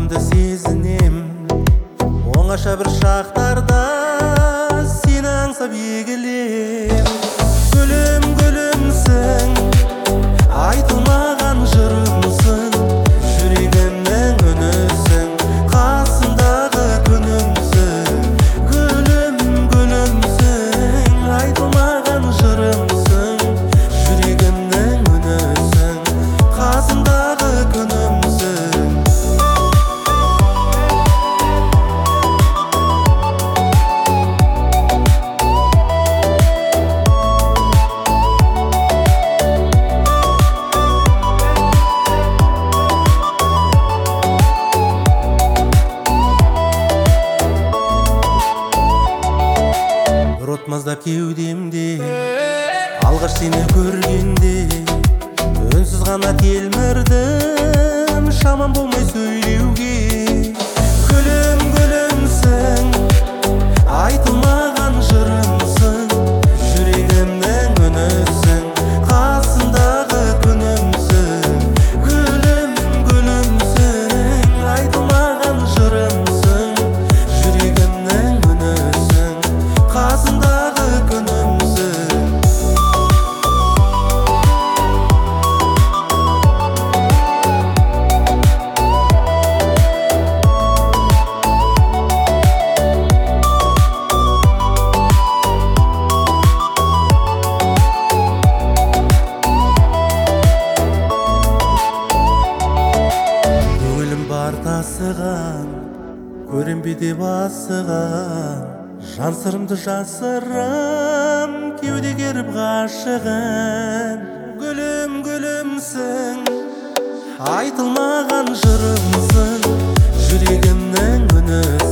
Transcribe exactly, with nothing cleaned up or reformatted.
жанымды сезінем. Оңаша бір шақтарда сені аңсап егілем. Гүлім, гүлімсің, айтылмаған жырымсың, жүрегімнің үнісің, қасымдағы күнімсің. Гүлім, гүлімсің, айтылмаған жырымсың, жүрегімнің үнісің, қасымдағы күнімсің. Маздап кеудемде алғаш сені көргенде, үнсіз ғана телмірдім, шамам болмай сөйлеуге. Гүлім, гүлімсің, айтылмаған жырымсың, жүрегімнің үнісің, қасымдағы күнімсің. Гүлім, гүлімсің, айтылмаған жырымсың, жүрегімнің үнісің, қасымдағы тасыған, көрінбе деп асыған, жан сырымды жасырам, кеуде керіп ғашығын. Гүлім, гүлімсің, айтылмаған жырымсың, жүрегімнің үні.